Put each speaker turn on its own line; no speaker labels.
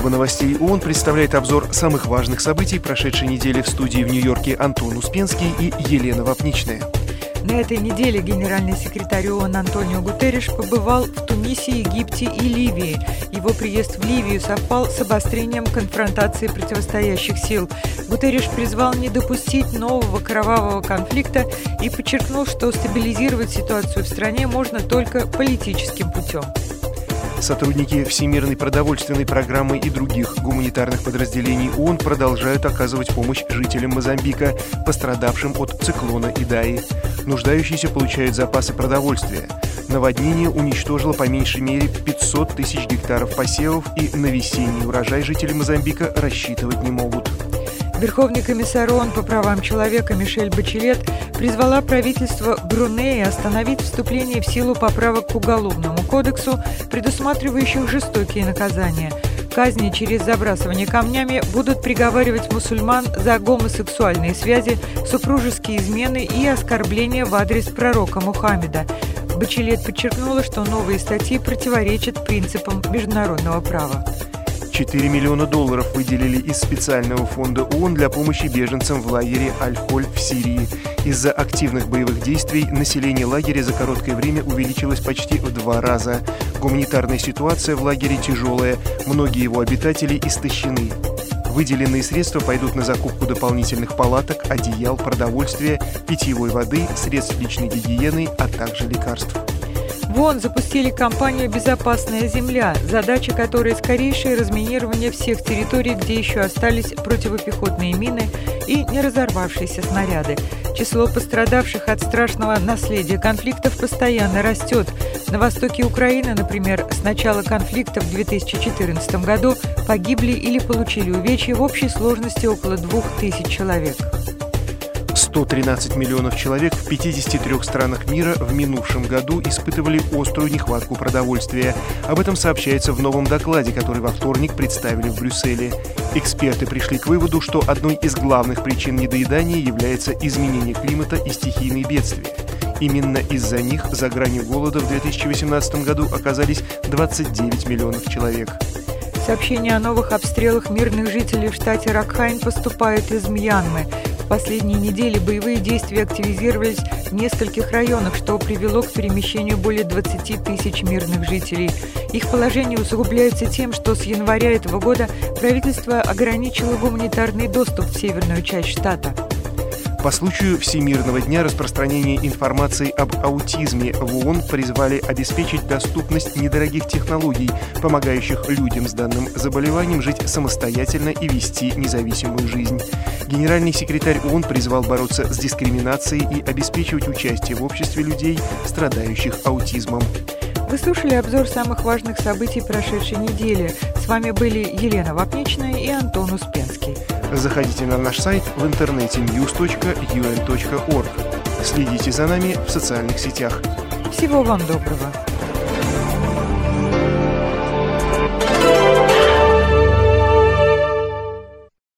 Служба новостей ООН представляет обзор самых важных событий прошедшей недели. В студии в Нью-Йорке Антон Успенский и Елена Вапничная.
На этой неделе генеральный секретарь ООН Антонио Гутерриш побывал в Тунисе, Египте и Ливии. Его приезд в Ливию совпал с обострением конфронтации противостоящих сил. Гутерриш призвал не допустить нового кровавого конфликта и подчеркнул, что стабилизировать ситуацию в стране можно только политическим путем.
Сотрудники Всемирной продовольственной программы и других гуманитарных подразделений ООН продолжают оказывать помощь жителям Мозамбика, пострадавшим от циклона Идаи. Нуждающиеся получают запасы продовольствия. Наводнение уничтожило по меньшей мере 500 тысяч гектаров посевов, и на весенний урожай жители Мозамбика рассчитывать не могут.
Верховный комиссар ООН по правам человека Мишель Бачелет призвала правительство Брунея остановить вступление в силу поправок к Уголовному кодексу, предусматривающих жестокие наказания. Казни через забрасывание камнями будут приговаривать мусульман за гомосексуальные связи, супружеские измены и оскорбления в адрес пророка Мухаммеда. Бачелет подчеркнула, что новые статьи противоречат принципам международного права.
$4 миллиона выделили из специального фонда ООН для помощи беженцам в лагере Аль-Холь в Сирии. Из-за активных боевых действий население лагеря за короткое время увеличилось почти в 2 раза. Гуманитарная ситуация в лагере тяжелая, многие его обитатели истощены. Выделенные средства пойдут на закупку дополнительных палаток, одеял, продовольствия, питьевой воды, средств личной гигиены, а также лекарств.
В ООН запустили кампанию «Безопасная земля», задача которой – скорейшее разминирование всех территорий, где еще остались противопехотные мины и не разорвавшиеся снаряды. Число пострадавших от страшного наследия конфликтов постоянно растет. На востоке Украины, например, с начала конфликта в 2014 году погибли или получили увечья в общей сложности около 2000 человек.
113 миллионов человек в 53 странах мира в минувшем году испытывали острую нехватку продовольствия. Об этом сообщается в новом докладе, который во вторник представили в Брюсселе. Эксперты пришли к выводу, что одной из главных причин недоедания является изменение климата и стихийные бедствия. Именно из-за них за гранью голода в 2018 году оказались 29 миллионов человек.
Сообщения о новых обстрелах мирных жителей в штате Ракхайн поступают из Мьянмы. В последние недели боевые действия активизировались в нескольких районах, что привело к перемещению более 20 тысяч мирных жителей. Их положение усугубляется тем, что с января этого года правительство ограничило гуманитарный доступ в северную часть штата.
По случаю Всемирного дня распространения информации об аутизме в ООН призвали обеспечить доступность недорогих технологий, помогающих людям с данным заболеванием жить самостоятельно и вести независимую жизнь. Генеральный секретарь ООН призвал бороться с дискриминацией и обеспечивать участие в обществе людей, страдающих аутизмом.
Вы слушали обзор самых важных событий прошедшей недели. С вами были Елена Вапничная и Антон Успенский.
Заходите на наш сайт в интернете news.un.org. Следите за нами в социальных сетях.
Всего вам доброго.